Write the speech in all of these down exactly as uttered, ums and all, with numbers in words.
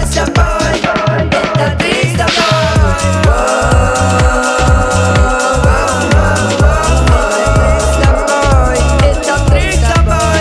с тобой, это ты с тобой. С тобой, это ты с тобой.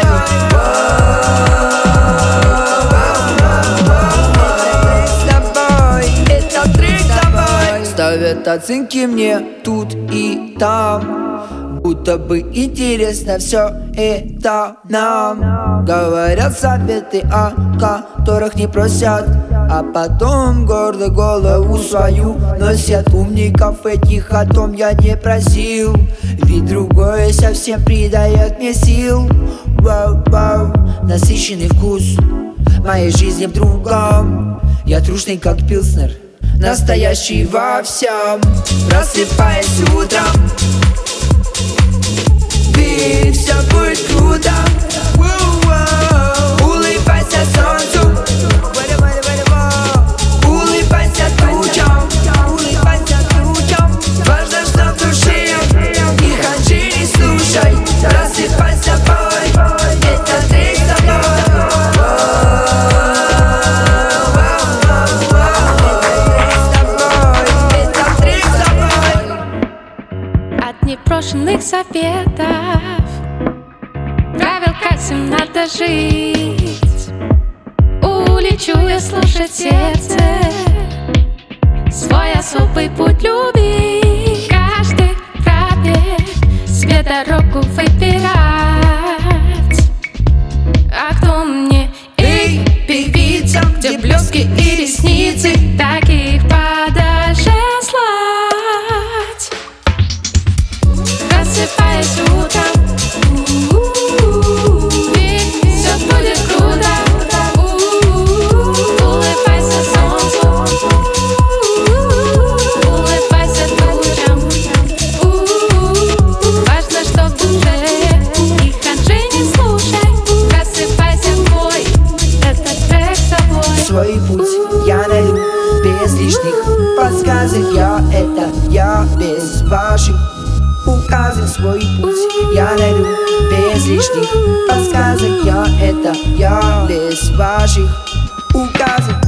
С тобой, это ты с тобой. Ставят оценки мне тут и там, будто бы интересно все это нам. Говорят советы, о которых не просят, а потом гордо голову свою носят. Умников этих о том я не просил, ведь другое совсем придает мне сил. Вау-вау, насыщенный вкус моей жизни в другом. Я трушный как пилснер, настоящий во всем. Просыпаясь утром, ведь все будет круто. Улыбайся солнцу, улыбайся тучам, улыбайся тучам. Важно, что в душе и ханжи не слушай. Просыпайся, бой, это ты с тобой. Это ты с тобой. От непрошенных советов, правил, как всем надо жить, улечу я слушать сердце, свой особый путь любить. Каждый вправе себе дорогу выбирать. А кто мне, эй, певица, где блески и ресницы, таких подальше слать. Просыпаясь утром, ведь все будет круто. Улыбайся солнцу, улыбайся тучам. Важно, что в душе и ханжи не слушай. Просыпайся, бой, этот трек с тобой. Свой путь я найду без лишних подсказок. Я это я без ваших указок. Свой путь я найду без лишних подсказок. Я это я без ваших указок.